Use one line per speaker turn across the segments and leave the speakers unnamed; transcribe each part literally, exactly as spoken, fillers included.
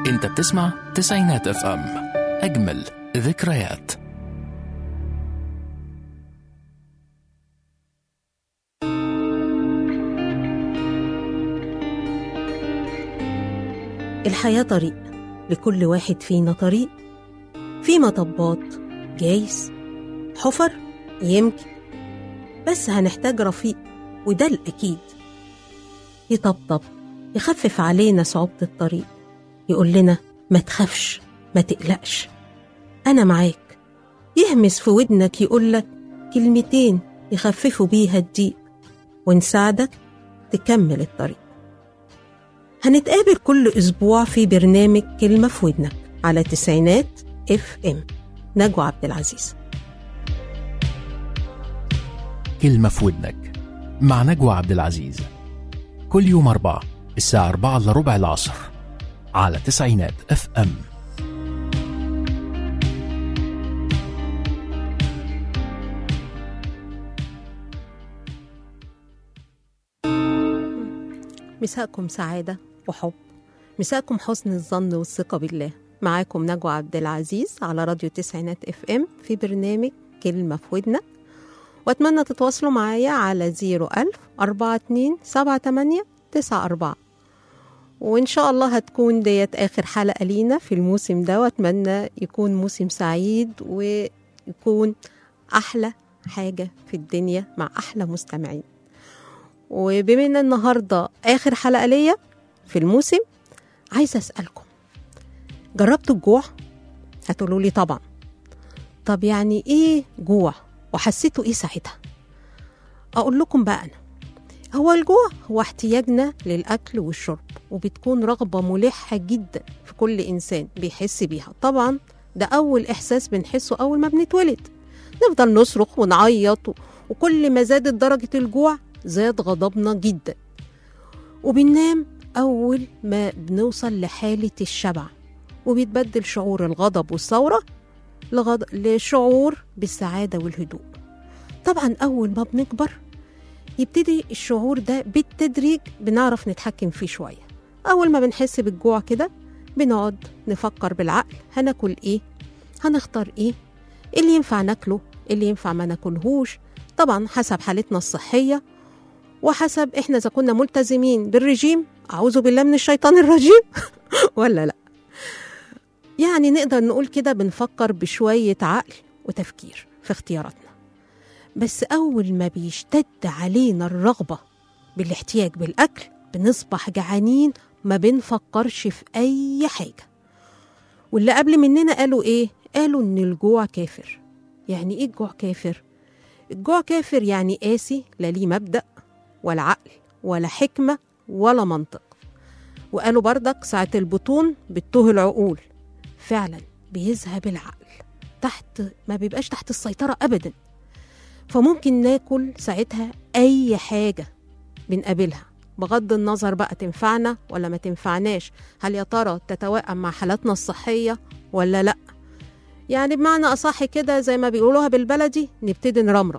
انت بتسمع تسعينات اف ام، اجمل ذكريات.
الحياة طريق، لكل واحد فينا طريق، في مطبات جايز، حفر يمكن، بس هنحتاج رفيق وده الأكيد، يطبطب يخفف علينا صعوبة الطريق، يقول لنا ما تخافش ما تقلقش أنا معاك، يهمس في ودنك يقولك كلمتين يخففوا بيها الضيق ونساعدك تكمل الطريق. هنتقابل كل أسبوع في برنامج كلمة في ودنك على تسعينات اف ام. نجوى عبد العزيز.
كلمة في ودنك مع نجوى عبد العزيز، كل يوم أربعة الساعة أربعة إلا ربع العصر على تسعينات اف ام.
مساءكم سعادة وحب، مساءكم حسن الظن والثقة بالله. معاكم نجوى عبد العزيز على راديو تسعينات اف ام في برنامج كلمة في ودنك، واتمنى تتواصلوا معايا على زيرو ألف أربعة اتنين سبعة تمانية تسعة أربعة، وإن شاء الله هتكون ديت آخر حلقة لينا في الموسم ده، واتمنى يكون موسم سعيد ويكون أحلى حاجة في الدنيا مع أحلى مستمعين. وبما ان النهاردة آخر حلقة ليا في الموسم، عايزة أسألكم، جربتوا الجوع؟ هتقولوا لي طبعا. طب يعني إيه جوع؟ وحسيتوا إيه ساعتها؟ أقول لكم بقى أنا، هو الجوع هو احتياجنا للأكل والشرب، وبتكون رغبة ملحة جدا في كل إنسان بيحس بيها. طبعا ده أول إحساس بنحسه أول ما بنتولد، نفضل نصرخ ونعيط، وكل ما زادت درجة الجوع زاد غضبنا جدا، وبننام أول ما بنوصل لحالة الشبع، وبيتبدل شعور الغضب والثورة لغض... لشعور بالسعادة والهدوء. طبعا أول ما بنكبر يبتدي الشعور ده بالتدريج بنعرف نتحكم فيه شوية. أول ما بنحس بالجوع كده بنقعد نفكر بالعقل، هناكل إيه، هنختار إيه، اللي ينفع ناكله، اللي ينفع ما ناكلهوش، طبعا حسب حالتنا الصحية، وحسب احنا اذا كنا ملتزمين بالرجيم، اعوذ بالله من الشيطان الرجيم ولا لا. يعني نقدر نقول كده بنفكر بشوية عقل وتفكير في اختياراتنا. بس اول ما بيشتد علينا الرغبة بالاحتياج بالاكل بنصبح جعانين، ما بنفكرش في اي حاجة. واللي قبل مننا قالوا ايه؟ قالوا ان الجوع كافر. يعني ايه الجوع كافر؟ الجوع كافر يعني قاسي، لا ليه مبدأ ولا عقل ولا حكمة ولا منطق. وقالوا بردك ساعة البطون بتوه العقول. فعلا بيذهب العقل، تحت ما بيبقاش تحت السيطرة أبدا. فممكن ناكل ساعتها أي حاجة بنقابلها، بغض النظر بقى تنفعنا ولا ما تنفعناش، هل يا ترى تتوائم مع حالاتنا الصحية ولا لأ. يعني بمعنى أصح كده زي ما بيقولوها بالبلدي، نبتدي نرمرم،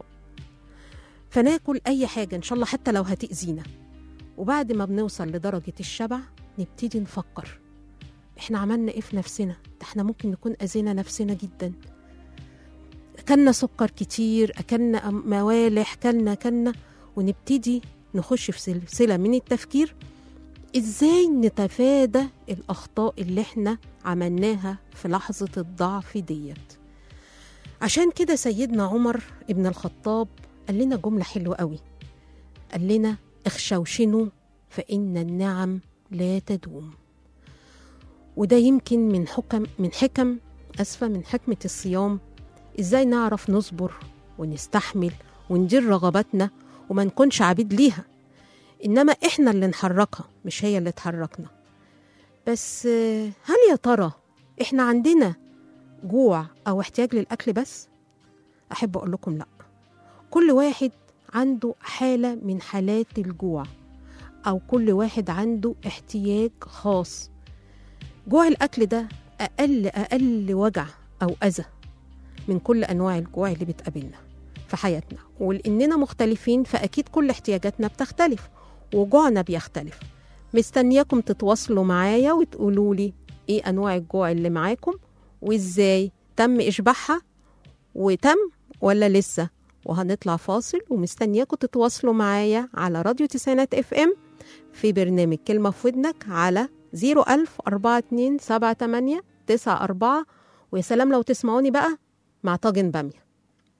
فناكل أي حاجة إن شاء الله حتى لو هتأذينا. وبعد ما بنوصل لدرجة الشبع نبتدي نفكر إحنا عملنا إيه في نفسنا، ده إحنا ممكن نكون أذينا نفسنا جدا، أكلنا سكر كتير، أكلنا موالح، كلنا كلنا ونبتدي نخش في سلسلة من التفكير إزاي نتفادى الأخطاء اللي إحنا عملناها في لحظة الضعف ديت. عشان كده سيدنا عمر ابن الخطاب قال لنا جملة حلوة قوي، قال لنا اخشوشنوا فإن النعم لا تدوم. وده يمكن من حكم من حكم أسفة من حكمة الصيام، إزاي نعرف نصبر ونستحمل وندير رغباتنا وما نكونش عبيد ليها، إنما إحنا اللي نحركها مش هي اللي تحركنا. بس هل يا ترى إحنا عندنا جوع أو احتياج للأكل بس؟ أحب أقول لكم لأ، كل واحد عنده حالة من حالات الجوع، أو كل واحد عنده احتياج خاص. جوع الأكل ده أقل أقل وجع أو أذى من كل أنواع الجوع اللي بتقابلنا في حياتنا، ولأننا مختلفين فأكيد كل احتياجاتنا بتختلف وجوعنا بيختلف. مستنياكم تتواصلوا معايا وتقولوا لي ايه انواع الجوع اللي معاكم، وازاي تم اشباعها، وتم ولا لسه. وهنطلع فاصل ومستنياكم تتواصلوا معايا على راديو تسعينات اف ام في برنامج كلمة في ودنك على زيرو ألف أربعة اتنين سبعة تمانية تسعة أربعة. ويا سلام لو تسمعوني بقى مع طاجن بامية.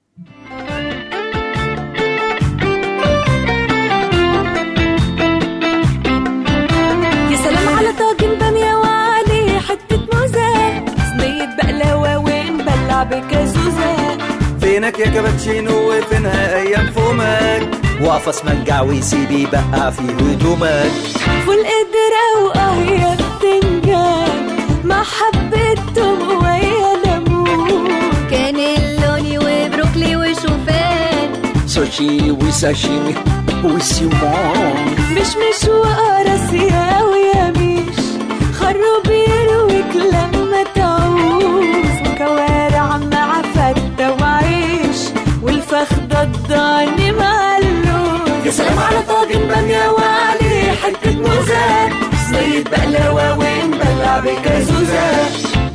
يا سلام على طاجن بامية وعليه حتة موزة، صينية بقلاوة ونبلع بكازوزة.
فينك يا كابتشينو وفينها ايام فومك، وقفص منجع وسيبي بقع في هدومك.
فول قدرة واه يا بتنجان مع حبة توم ويا ليمون،
كانيلوني وبروكلي وشوفان،
سوشي وساشيمي وسيمون،
مش مش وقراصية ويميش، خروب يرويك لما تعوز، وكوارع مع فتة وعيش، والفخدة الضاني مع اللوز.
يا سلام على طاجن بامية وعليه حتة موزة، صينية بقلاوة ونبلع بكازوزة.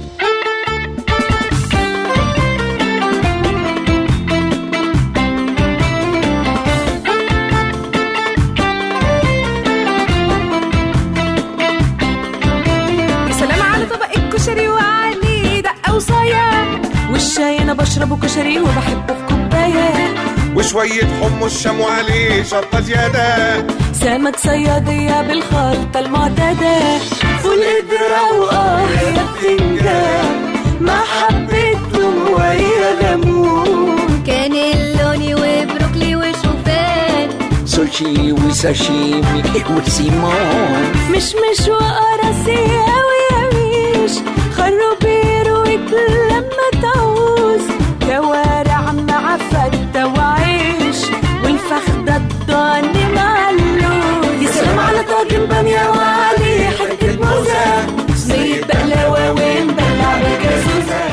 كشري وعليه دقة وصايا، والشاي أنا بشربه كشري وبحبه في كوباية،
وشوية حمص شام وعليه شطة زيادة،
سمك صيادية بالخلطة المعتادة، فول قدرة وآه يا بتنجان مع حبة توم ويا ليمون،
كانيلوني وبروكلي وشوفان،
سوشي وساشيمي وسيمون،
مش مش وقراصية ويميش، خروب يرويك لما تعوز، كوارع مع فتة وعيش، والفخدة الضاني مع اللوز.
يا سلام على طاجن بامية وعليه حتة موزة، صينية بقلاوة ونبلع بكازوزة.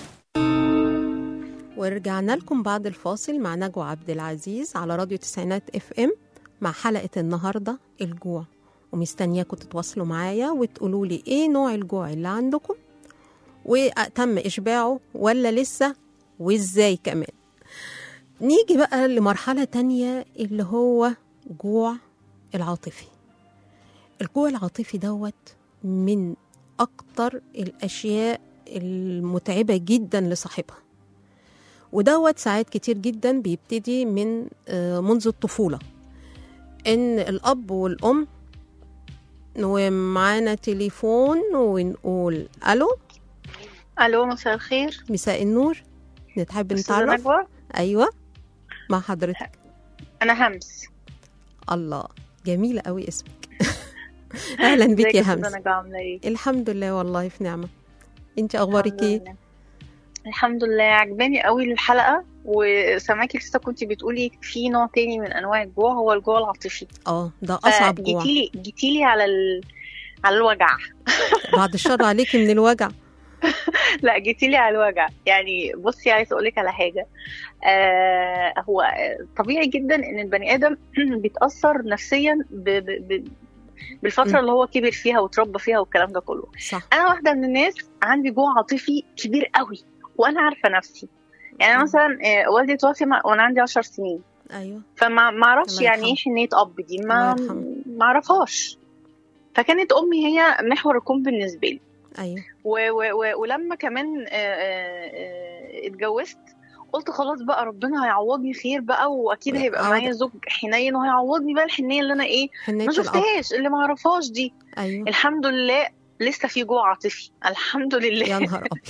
ورجعنا لكم بعد الفاصل مع نجوى عبد العزيز على راديو تسعينات اف ام مع حلقة النهاردة الجوع. ومستنياكم تتواصلوا معايا وتقولوا لي ايه نوع الجوع اللي عندكم، وتم اشباعه ولا لسه، وازاي كمان. نيجي بقى لمرحلة تانية اللي هو جوع العاطفي. الجوع العاطفي دوت من اكتر الاشياء المتعبة جدا لصاحبها، ودوت ساعات كتير جدا بيبتدي من منذ الطفولة، ان الاب والام. ومعانا تليفون ونقول الو.
الو مساء الخير.
مساء النور. نتحب نتعرف.
نجوى.
ايوه مع حضرتك.
انا همس.
الله جميله قوي اسمك. اهلا بك يا همس.
ايه؟
الحمد لله والله في نعمه. انت اخبارك ايه؟
الحمد لله عجباني قوي الحلقه، وسامعاكي لسه كنتي بتقولي في نوع تاني من انواع الجوع هو الجوع العاطفي.
اه ده اصعب جوع.
جيتيلي جيتيلي على ال... على الوجع.
بعد الشر عليكي من الوجع.
لا جيتيلي على الوجع. يعني بصي عايزه اقول لك على حاجه. آه هو طبيعي جدا ان البني ادم بيتاثر نفسيا ب... ب... ب... بالفتره م. اللي هو كبر فيها وتربى فيها والكلام ده كله.
صح.
انا واحده من الناس عندي جوع عاطفي كبير قوي وانا عارفه نفسي. يعني م. مثلا والدي توفي وانا عندي عشر سنين.
ايوه.
فما ما اعرفش يعني ايه حنيه اب دي، ما ما اعرفهاش. فكانت امي هي محور الكون بالنسبه لي.
ايوه.
و و و ولما كمان اتجوزت قلت خلاص بقى ربنا هيعوضني خير بقى، واكيد هيبقى معايا زوج حنين وهيعوضني بقى الحنيه اللي انا ايه ما شفتهاش اللي ما اعرفهاش دي.
أيوة.
الحمد لله لسه في جوع عاطفي الحمد لله.
يا نهار ابيض.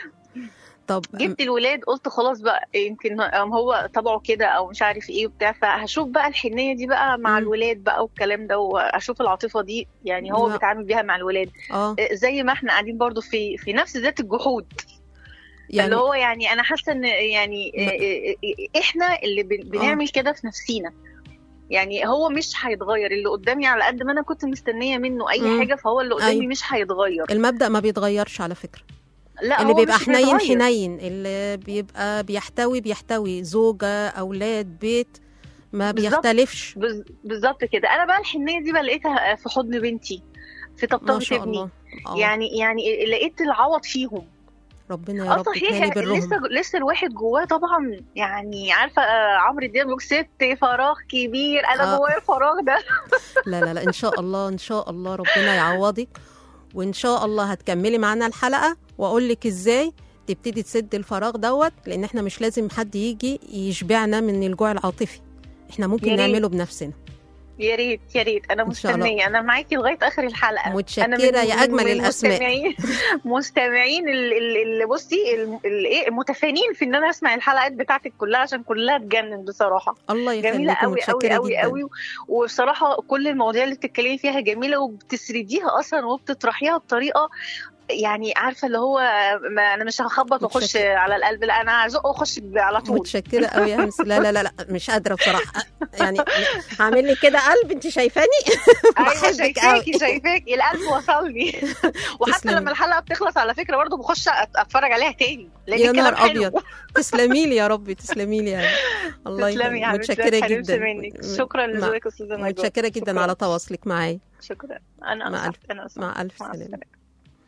طب
جبت الولاد قلت خلاص بقى يمكن هو طبعه كده او مش عارف ايه وبتاع، فهشوف بقى الحنيه دي بقى مع م. الولاد بقى والكلام ده، واشوف العاطفه دي يعني هو لا. بيتعامل بيها مع الولاد.
أوه.
زي ما احنا قاعدين برضو في في نفس ذات الجحود. يعني اللي هو يعني انا حاسه ان يعني لا. احنا اللي بنعمل كده في نفسينا. يعني هو مش هيتغير اللي قدامي على قد ما انا كنت مستنيه منه اي م. حاجه، فهو اللي قدامي أي. مش هيتغير.
المبدأ ما بيتغيرش على فكره.
لا
اللي بيبقى حنين حنين، اللي بيبقى بيحتوي بيحتوي زوجة أولاد بيت، ما بيختلفش.
بالظبط كده. أنا بقى الحنية دي بقى لقيتها في حضن بنتي، في طبطبة ابني،
آه.
يعني يعني لقيت العوض فيهم.
ربنا يا رب
صحيح
يتهني بالرهم.
لسه لسه الواحد جواه طبعا، يعني عارفه آه، عمرو دياب بيقول ست فراغ كبير، انا
آه.
جوايا الفراغ ده.
لا لا لا ان شاء الله ان شاء الله ربنا يعوضك، وان شاء الله هتكملي معانا الحلقه واقول لك ازاي تبتدي تسد الفراغ دوت، لان احنا مش لازم حد يجي يشبعنا من الجوع العاطفي، احنا ممكن
يا ريت.
نعمله بنفسنا.
يا ريت يا ريت، انا
إن شاء الله.
مستنيه، انا معاكي لغايه اخر الحلقه.
متشكرة
أنا من-
يا أجمل
من
الأسماء.
مستمعين مستمعين ال- ال- اللي بصي ال- ال- ايه المتفانين في ان انا اسمع الحلقات بتاعتك كلها، عشان كلها تجنن بصراحه.
الله
جميله
يخليك،
قوي قوي
متشكرة
قوي
جدا.
قوي. وبصراحه كل المواضيع اللي بتتكلمي فيها جميله، وبتسرديها اصلا وبتطرحيها بطريقه يعني عارفه اللي هو ما انا مش هخبط واخش
متشكرة.
على القلب، لا انا هزق واخش على طول.
متشكرة قوي يا همس. لا لا لا لا مش قادرة بصراحة، يعني هعمل لي كده قلب، انت شايفاني؟
ايوه
بحبك
شايفاكي
قوي.
شايفاكي القلب وصل لي. وحتى
تسلمي.
لما الحلقه بتخلص على فكره برضه بخش أت- اتفرج عليها تاني، لان
يا
الكلام
نهار
حلو.
ابيض، تسلمي لي يا رب، تسلمي لي يا رب. الله
تسلمي يا
يخليك،
حبيبتي،
متشكرة
ما تحرمش
جدا.
منك. شكرا
مع-
لذوقك استاذه نجوى.
متشكرة جدا
شكراً.
على تواصلك معايا.
شكرا. انا
مع
اسف
ألف-
انا اسف
مع ألف
مع
سلامة.
السلامة.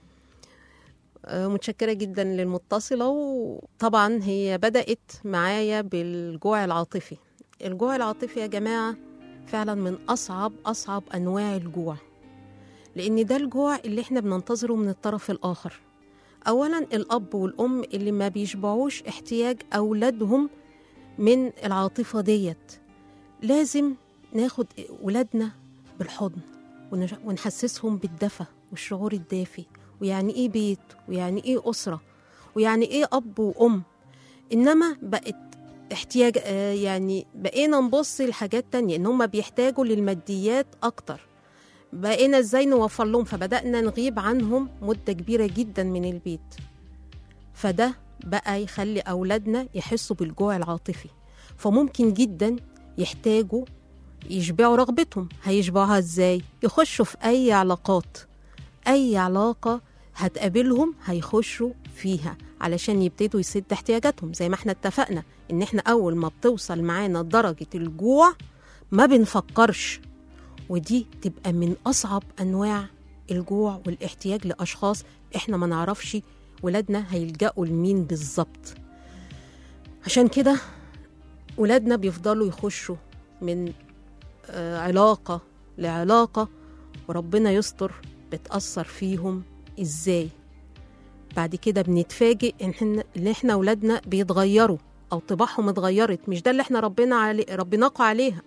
آه، متشكرة جدا للمتصلة. وطبعا هي بدأت معايا بالجوع العاطفي. الجوع العاطفي يا جماعة فعلا من أصعب أصعب أنواع الجوع، لأن ده الجوع اللي احنا بننتظره من الطرف الآخر. أولا الأب والأم اللي ما بيشبعوش احتياج أولادهم من العاطفة ديت. لازم ناخد ولادنا بالحضن ونش- ونحسسهم بالدفى والشعور الدافي، ويعني ايه بيت، ويعني ايه أسرة، ويعني ايه أب وأم. إنما بقت احتياج آه، يعني بقينا نبص لحاجات تانية، إن هم بيحتاجوا للماديات أكتر، بقينا ازاي نوفر لهم، فبدأنا نغيب عنهم مدة كبيرة جدا من البيت. فده بقى يخلي أولادنا يحسوا بالجوع العاطفي، فممكن جدا يحتاجوا يشبعوا رغبتهم. هيشبعوها ازاي؟ يخشوا في أي علاقات، أي علاقة هتقابلهم هيخشوا فيها علشان يبتدوا يسد احتياجاتهم. زي ما احنا اتفقنا ان احنا أول ما بتوصل معانا درجة الجوع ما بنفكرش، ودي تبقى من أصعب أنواع الجوع والاحتياج لأشخاص إحنا ما نعرفش ولادنا هيلجأوا لمين بالظبط. عشان كده ولادنا بيفضلوا يخشوا من آه علاقة لعلاقة، وربنا يستر بتأثر فيهم إزاي. بعد كده بنتفاجئ إن إحنا, إن إحنا ولادنا بيتغيروا أو طباعهم اتغيرت، مش ده اللي إحنا ربنا علي ربناكوا عليها.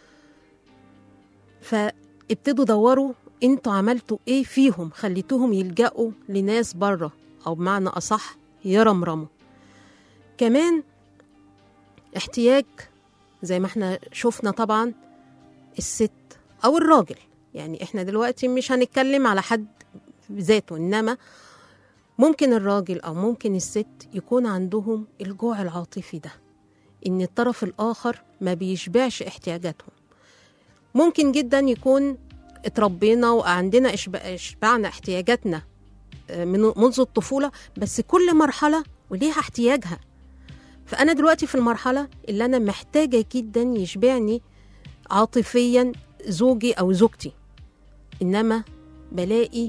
فابتدوا دوروا انتوا عملتوا ايه فيهم، خليتوهم يلجأوا لناس بره، او بمعنى اصح يرمرموا. كمان احتياج زي ما احنا شفنا طبعا الست او الراجل، يعني احنا دلوقتي مش هنتكلم على حد ذاته، انما ممكن الراجل او ممكن الست يكون عندهم الجوع العاطفي ده، ان الطرف الاخر ما بيشبعش احتياجاتهم. ممكن جدا يكون اتربينا وعندنا اشبعنا احتياجاتنا من منذ الطفولة، بس كل مرحلة وليها احتياجها. فأنا دلوقتي في المرحلة اللي أنا محتاجة جدا يشبعني عاطفيا زوجي أو زوجتي، إنما بلاقي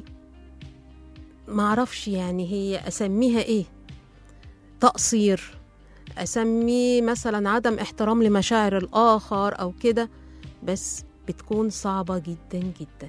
معرفش يعني هي أسميها إيه، تقصير، أسميه مثلا عدم احترام لمشاعر الآخر أو كده، بس بتكون صعبة جدا جدا.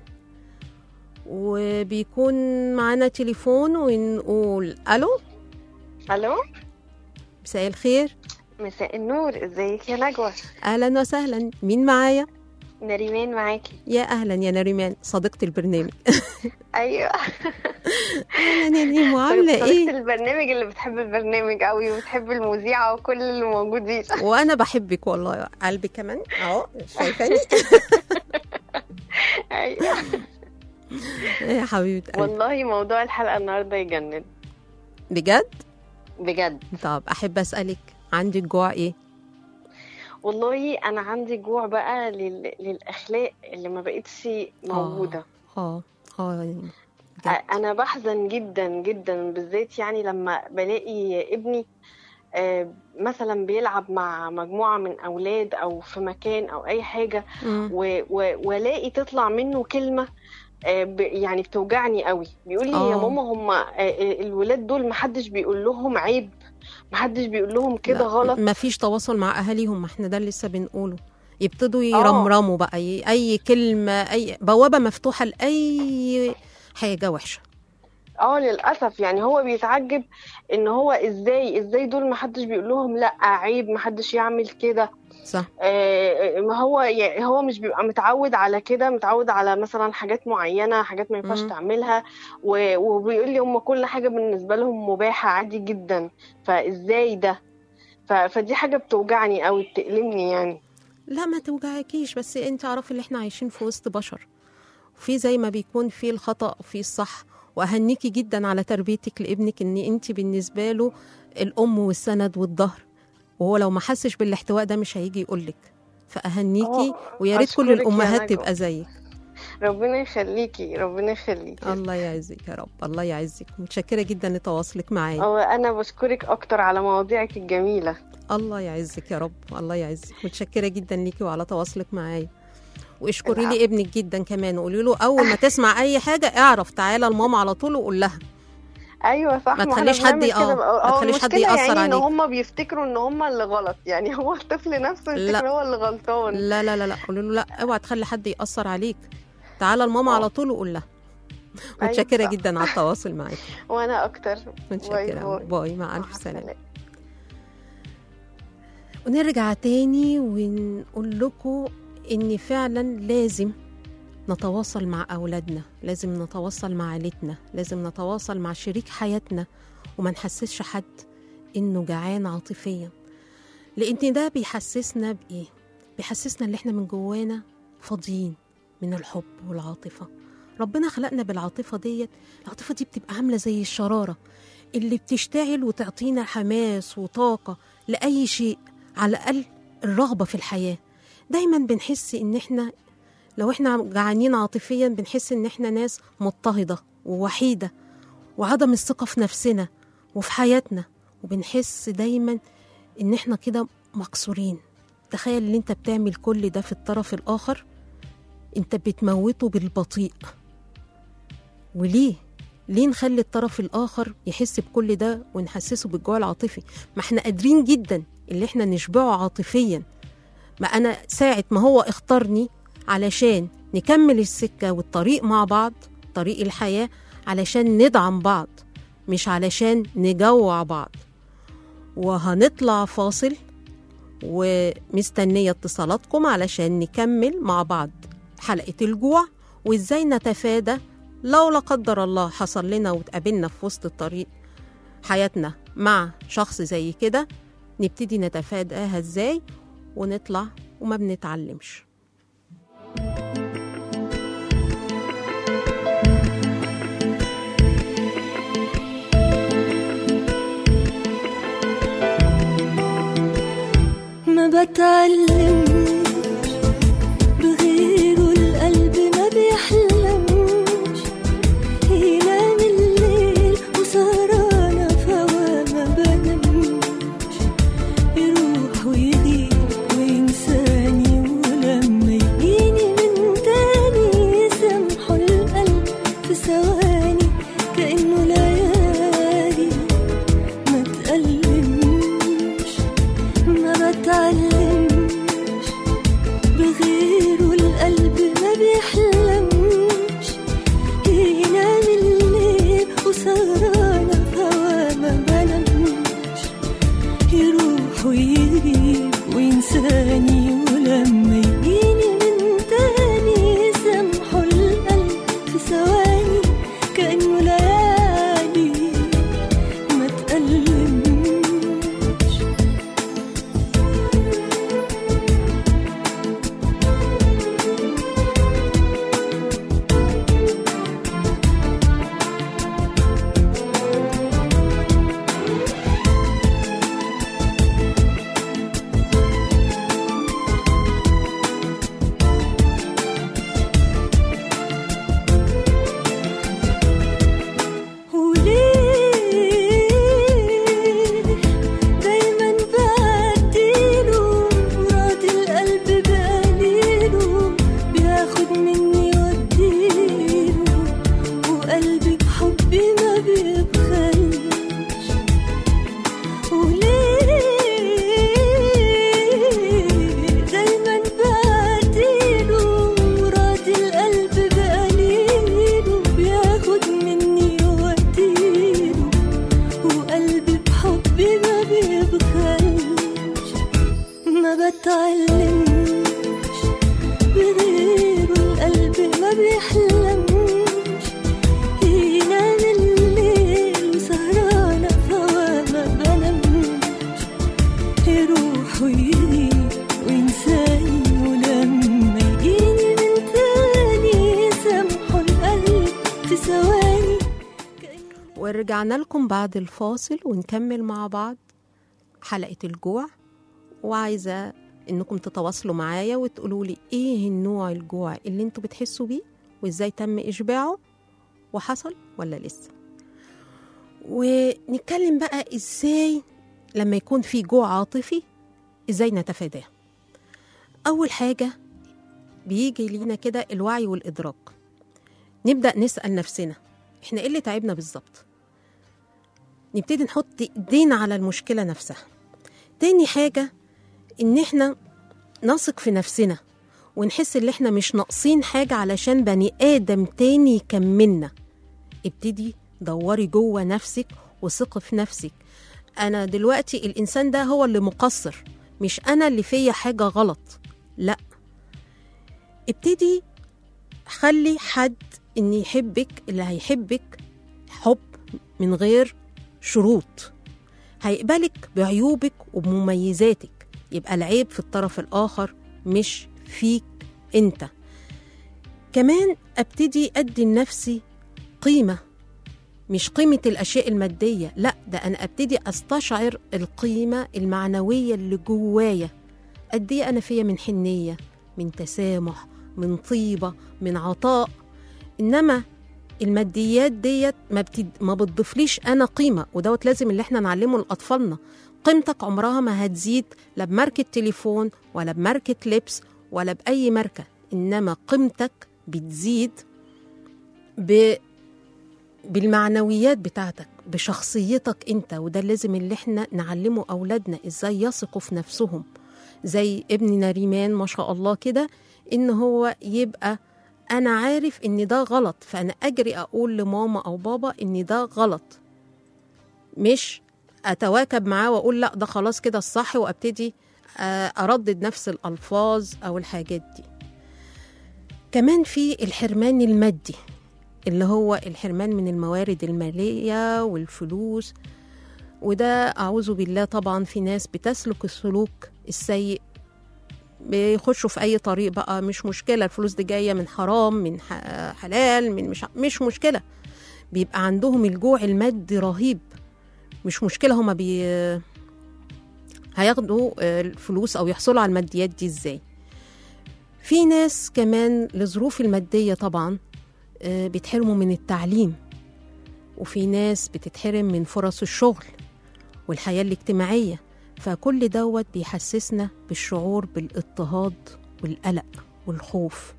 وبيكون معانا تليفون ونقول ألو.
الو،
مساء الخير.
مساء النور، ازيك يا نجوى؟
أهلا وسهلا، مين معايا؟
نريمان معاكي.
يا أهلا يا نريمان، صديقة البرنامج.
ايوه.
أهلا يا نريم، وعاملة
صديقة
إيه؟
البرنامج اللي بتحب البرنامج قوي وبتحب المذيعة وكل اللي موجودين.
وأنا بحبك والله، قلبي كمان أهو، شايفاني؟
ايوه
يا حبيبة قلبي،
والله موضوع الحلقة النهاردة يجنن
بجد؟
بجد.
طب أحب أسألك، عندك جوع إيه؟
والله أنا عندي جوع بقى لل... للأخلاق اللي ما بقتش موجودة.
اه اه يعني
أنا بحزن جدا جدا، بالذات يعني لما بلاقي ابني آه مثلا بيلعب مع مجموعة من أولاد أو في مكان أو أي حاجة، و... و... ولاقي تطلع منه كلمة يعني بتوجعني قوي. بيقول لي يا ماما هم الولاد دول محدش بيقول لهم عيب، محدش بيقول لهم كده غلط،
مفيش تواصل مع اهاليهم. ما احنا ده اللي لسه بنقوله، يبتدوا يرمرموا بقى اي كلمه، اي بوابه مفتوحه لاي حاجه وحشه.
اه للاسف يعني هو بيتعجب ان هو ازاي ازاي دول محدش بيقول لهم لا عيب، محدش يعمل كده.
صح.
آه ما هو يعني هو مش بيبقى متعود على كده، متعود على مثلا حاجات معينه، حاجات ما ينفعش تعملها، وبيقول لي هم كل حاجه بالنسبه لهم مباحه عادي جدا، فازاي ده؟ فدي حاجه بتوجعني قوي، بتألمني يعني.
لا ما توجعكيش، بس انت عارفه اللي احنا عايشين في وسط بشر، وفي زي ما بيكون في الخطأ وفي الصح. واهنيكي جدا على تربيتك لابنك، ان انت بالنسبه له الام والسند والظهر، وهو لو ما حسش بالاحتواء ده مش هيجي يقولك. فاهنيكي، ويا ريت كل الامهات تبقى زيك.
ربنا يخليكي، ربنا يخليكي.
الله يعزك يا رب، الله يعزك. متشكره جدا لتواصلك معايا.
وانا بشكرك اكتر على مواضيعك الجميله.
الله يعزك يا رب، الله يعزك. متشكره جدا ليكي وعلى تواصلك معايا. واشكري لي ابنك جدا كمان، وقولي له اول ما تسمع اي حاجه اعرف تعالى لماما على طول وقول لها.
ايوه صح.
ما تخليش حد اه ما تخليش حد ياثر
يعني
عليك.
ان هم بيفتكروا ان هم اللي غلط، يعني هو الطفل نفسه يفتكر هو اللي غلطان.
لا لا لا لا قولي له لا، اوعى تخلي حد ياثر عليك، تعالى لماما على طول وقول لها. متشكره أيوة جدا على التواصل معاكي.
وانا اكتر.
متشكره. باي, باي. مع الف سلامه. ونرجع تاني ونقول لكم إن فعلا لازم نتواصل مع أولادنا، لازم نتواصل مع عائلتنا، لازم نتواصل مع شريك حياتنا، وما نحسسش حد إنه جعان عاطفيا، لأن ده بيحسسنا بإيه؟ بيحسسنا اللي إحنا من جوانا فاضيين من الحب والعاطفة. ربنا خلقنا بالعاطفة ديت. العاطفة دي بتبقى عاملة زي الشرارة اللي بتشتعل وتعطينا حماس وطاقة لأي شيء، على الأقل الرغبة في الحياة. دايما بنحس ان احنا لو احنا جعانين عاطفيا بنحس ان احنا ناس مضطهدة ووحيدة، وعدم الثقة في نفسنا وفي حياتنا، وبنحس دايما ان احنا كده مكسورين. تخيل ان انت بتعمل كل ده في الطرف الاخر، انت بتموته بالبطيء. وليه ليه نخلي الطرف الاخر يحس بكل ده ونحسسه بالجوع العاطفي؟ ما احنا قادرين جدا اللي احنا نشبعه عاطفيا. ما أنا ساعة ما هو اختارني علشان نكمل السكة والطريق مع بعض، طريق الحياة، علشان ندعم بعض مش علشان نجوع بعض. وهنطلع فاصل ومستنية اتصالاتكم علشان نكمل مع بعض حلقة الجوع، وإزاي نتفادى لو لا قدر الله حصل لنا وتقابلنا في وسط الطريق حياتنا مع شخص زي كده، نبتدي نتفاداها إزاي ونطلع وما بنتعلمش.
ما بتعلمش بغيره، القلب ما بيحلمش، ينام الليل وسهرانة فوا ما بنامش، يروح ويجي وينساني، ولما يجيني من تاني يسامحه القلب في ثواني كأنه ليالي. ما تألمش ما بتعلمش
ورجعنا لكم بعد الفاصل ونكمل مع بعض حلقة الجوع. وعايزة انكم تتواصلوا معايا وتقولوا لي ايه النوع الجوع اللي انتوا بتحسوا بيه وازاي تم اشباعه وحصل ولا لسه. ونتكلم بقى ازاي لما يكون في جوع عاطفي ازاي نتفاداه. اول حاجة بيجي لينا كده الوعي والادراك، نبدأ نسأل نفسنا احنا ايه اللي تعبنا بالظبط، نبتدي نحط ايدينا على المشكلة نفسها. تاني حاجة ان احنا نثق في نفسنا ونحس ان احنا مش ناقصين حاجة علشان بني آدم تاني يكملنا. ابتدي دوري جوه نفسك وثقي في نفسك. انا دلوقتي الانسان ده هو اللي مقصر، مش انا اللي فيا حاجة غلط، لا. ابتدي خلي حد ان يحبك، اللي هيحبك حب من غير شروط، هيقبلك بعيوبك وبمميزاتك، يبقى العيب في الطرف الآخر مش فيك انت. كمان ابتدي ادي لنفسي قيمة، مش قيمة الأشياء المادية، لا، ده أنا ابتدي أستشعر القيمة المعنوية اللي جوايا. قد ايه أنا فيا من حنية، من تسامح، من طيبة، من عطاء. إنما الماديات ديت ما, بتد... ما بتضيفليش أنا قيمة، ودوت لازم اللي احنا نعلمه لأطفالنا. قيمتك عمرها ما هتزيد لا بماركة تليفون ولا بماركة لبس ولا بأي ماركة، إنما قيمتك بتزيد ب... بالمعنويات بتاعتك، بشخصيتك انت. وده لازم اللي احنا نعلمه أولادنا ازاي يثقوا في نفسهم. زي ابننا ريمان ما شاء الله كده، إن هو يبقى أنا عارف إن ده غلط، فأنا أجري أقول لماما أو بابا إن ده غلط، مش أتواكب معاه وأقول لا ده خلاص كده الصح وأبتدي أردد نفس الألفاظ أو الحاجات دي. كمان في الحرمان المادي، اللي هو الحرمان من الموارد المالية والفلوس. وده أعوذ بالله طبعا في ناس بتسلك السلوك السيء، بيخشوا في أي طريق بقى، مش مشكلة الفلوس دي جاية من حرام من حلال من مش, مش مشكلة، بيبقى عندهم الجوع المادي رهيب. مش مشكلة هما بي هياخدوا الفلوس أو يحصلوا على الماديات دي إزاي. في ناس كمان لظروف المادية طبعا بيتحرموا من التعليم، وفي ناس بتتحرم من فرص الشغل والحياة الاجتماعية. فكل دوت بيحسسنا بالشعور بالاضطهاد والقلق والخوف.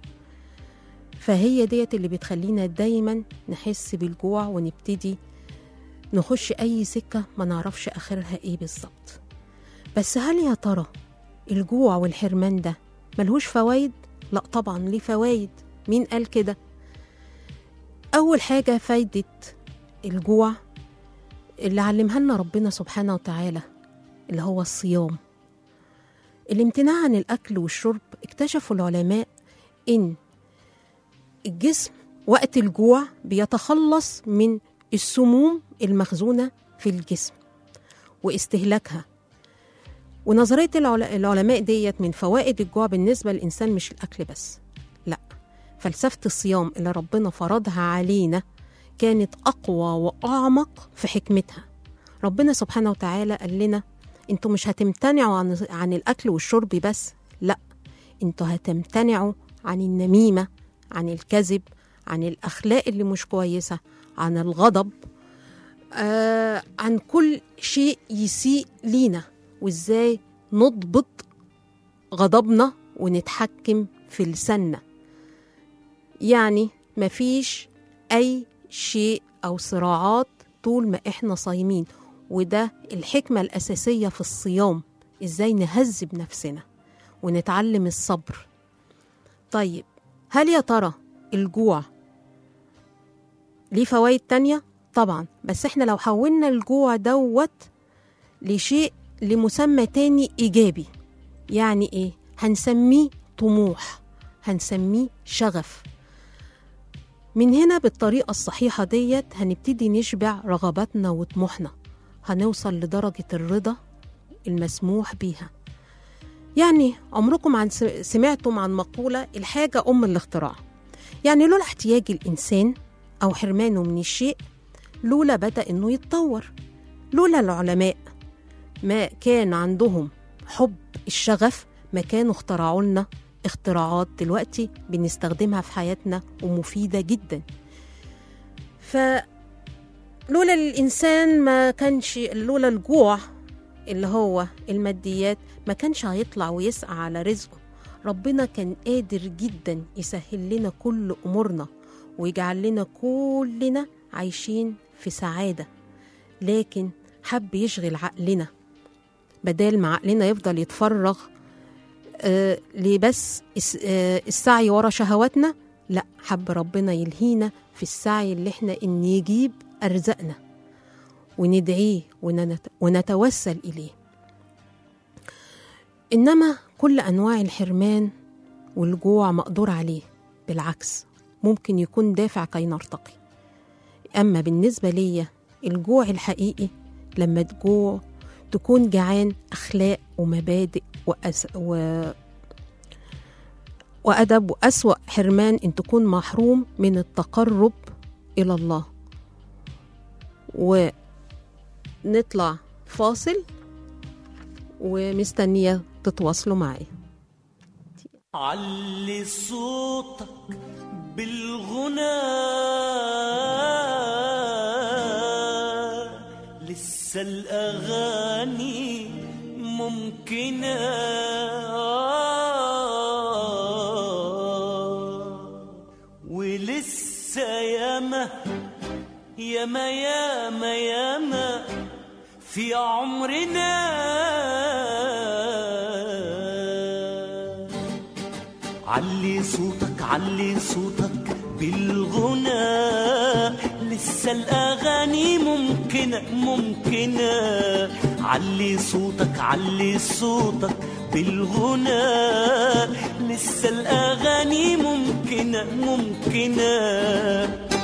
فهي ديت اللي بتخلينا دايما نحس بالجوع ونبتدي نخش أي سكة ما نعرفش آخرها إيه بالظبط. بس هل يا ترى الجوع والحرمان ده ملهوش فوايد؟ لا طبعا ليه فوايد. مين قال كده؟ أول حاجة فايدة الجوع اللي علمها لنا ربنا سبحانه وتعالى، اللي هو الصيام. الامتناع عن الأكل والشرب. اكتشفوا العلماء إن الجسم وقت الجوع بيتخلص من السموم المخزونة في الجسم واستهلاكها. ونظرية العلماء ديت من فوائد الجوع بالنسبة للإنسان مش الأكل بس، لا، فلسفة الصيام اللي ربنا فرضها علينا كانت أقوى وأعمق في حكمتها. ربنا سبحانه وتعالى قال لنا انتوا مش هتمتنعوا عن, عن الأكل والشرب بس، لا، انتوا هتمتنعوا عن النميمة، عن الكذب، عن الأخلاق اللي مش كويسة، عن الغضب، آه عن كل شيء يسيء لينا، وإزاي نضبط غضبنا ونتحكم في لساننا. يعني مفيش أي شيء أو صراعات طول ما إحنا صايمين. وده الحكمة الأساسية في الصيام، إزاي نهذب نفسنا ونتعلم الصبر. طيب هل يا ترى الجوع ليه فوائد تانية؟ طبعا، بس إحنا لو حولنا الجوع دوت لشيء لمسمى تاني إيجابي، يعني إيه؟ هنسميه طموح، هنسميه شغف. من هنا بالطريقة الصحيحة ديت هنبتدي نشبع رغباتنا وطموحنا، هنوصل لدرجة الرضا المسموح بيها. يعني عمركم عن سمعتم عن مقولة الحاجة أم الاختراع؟ يعني لولا احتياج الإنسان أو حرمانه من الشيء لولا بدأ إنه يتطور. لولا العلماء ما كان عندهم حب الشغف ما كانوا اخترعوا لنا اختراعات دلوقتي بنستخدمها في حياتنا ومفيدة جدا. فلولا الإنسان ما كانش، لولا الجوع اللي هو الماديات ما كانش هيطلع ويسعى على رزقه. ربنا كان قادر جدا يسهل لنا كل أمورنا ويجعل لنا كلنا عايشين في سعادة، لكن حب يشغل عقلنا بدل ما عقلنا يفضل يتفرغ آه لبس آه السعي ورا شهواتنا. لا، حب ربنا يلهينا في السعي اللي احنا ان يجيب أرزقنا وندعيه ونت ونتوسل إليه. إنما كل أنواع الحرمان والجوع مقدور عليه، بالعكس ممكن يكون دافع كي نرتقي. أما بالنسبة ليا الجوع الحقيقي لما تجوع تكون جعان أخلاق ومبادئ وأس و... وأدب، وأسوأ حرمان إن تكون محروم من التقرب إلى الله. ونطلع فاصل ومستنية تتواصلوا معي.
علي صوتك بالغنى لسه الأغاني ممكنة، ولسه ياما ياما ياما ياما في عمرنا علي صوتك علي صوتك بالغنى لسه الأغاني ممكنة ممكنة. علي صوتك علي صوتك بالغنى لسه الأغاني ممكنة ممكنة.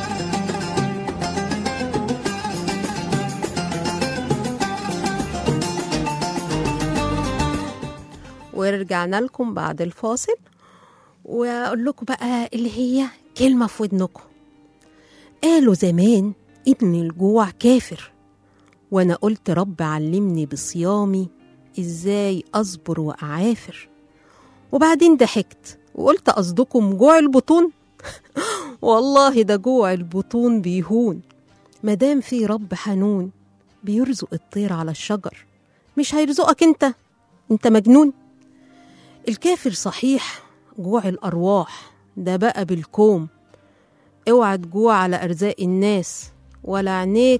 ورجعنا لكم بعد الفاصل وأقول لكم بقى اللي هي كلمة في ودنكم. قالوا زمان إن الجوع كافر، وأنا قلت رب علمني بصيامي إزاي أصبر وأعافر. وبعدين ضحكت وقلت قصدكم جوع البطون؟ والله ده جوع البطون بيهون مدام في رب حنون بيرزق الطير على الشجر، مش هيرزقك انت؟ انت مجنون. الكافر صحيح جوع الأرواح ده بقى بالكوم، اوعى تجوع على أرزاق الناس ولا عينيك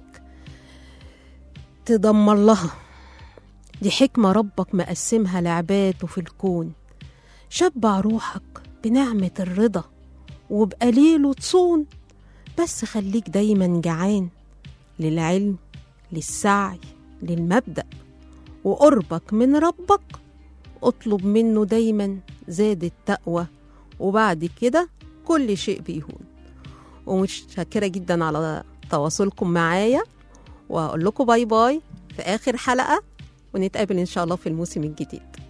تدمر لها، دي حكمة ربك مقسمها لعباده في الكون. شبع روحك بنعمة الرضا وبقليله تصون، بس خليك دايما جعان للعلم للسعي للمبدأ، وقربك من ربك اطلب منه دايما زاد التقوى، وبعد كده كل شيء بيهون. ومتشكرة جدا على تواصلكم معايا، وأقول لكم باي باي في آخر حلقة، ونتقابل إن شاء الله في الموسم الجديد.